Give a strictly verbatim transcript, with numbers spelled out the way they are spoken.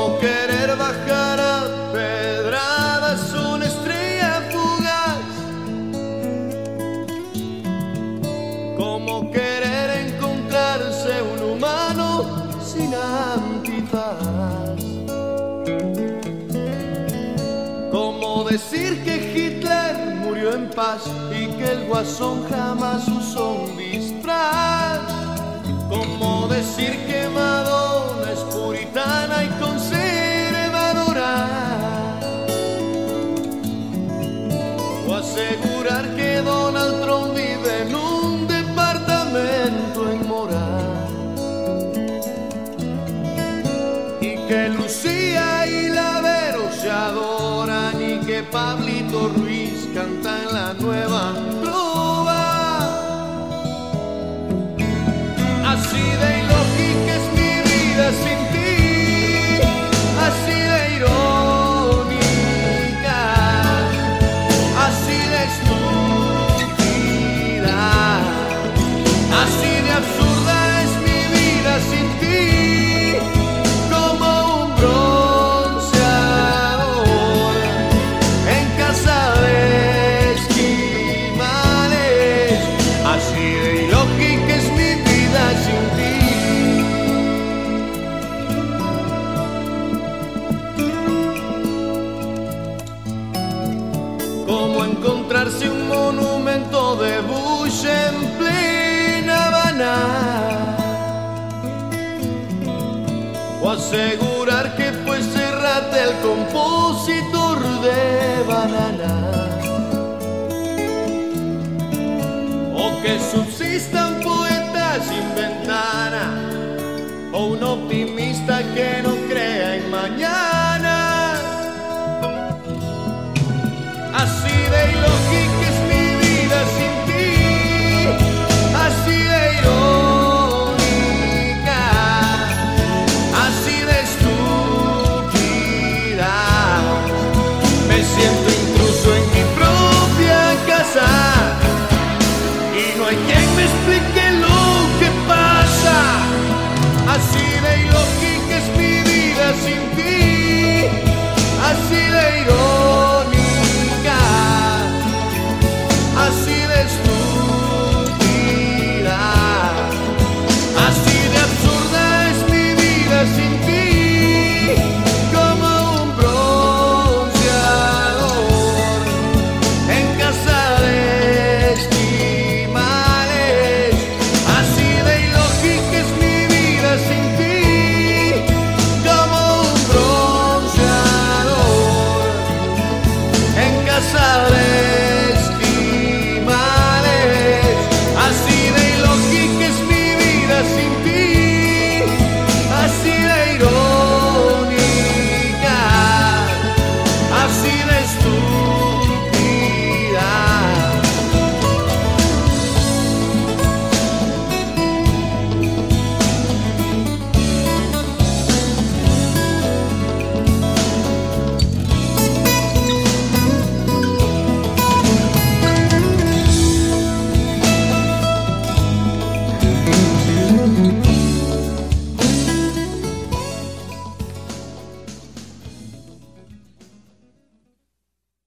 Como querer bajar a pedradas una estrella fugaz, como querer encontrarse un humano sin antifaz, como decir que Hitler murió en paz y que el Guasón jamás usó un disfraz, como decir que Madonna es puritana y conservadora, o asegurar que Donald Trump vive en un departamento en Mora, y que Lucía y Lavero se adoran, y que Pablito Ruiz canta en la nueva trova. Así de ilógica es mi vida sin ti, así de irónica, así de estúpida, así de absurda es mi vida sin ti, como un bronceador en casa de esquimales. Así de ilógica es mi vida sin ti. Como encontrarse un monumento de Bush en plena Habana, o asegurar que fue Serrat el compositor de Banana, o que subsistan poetas sin ventana, o un optimista que no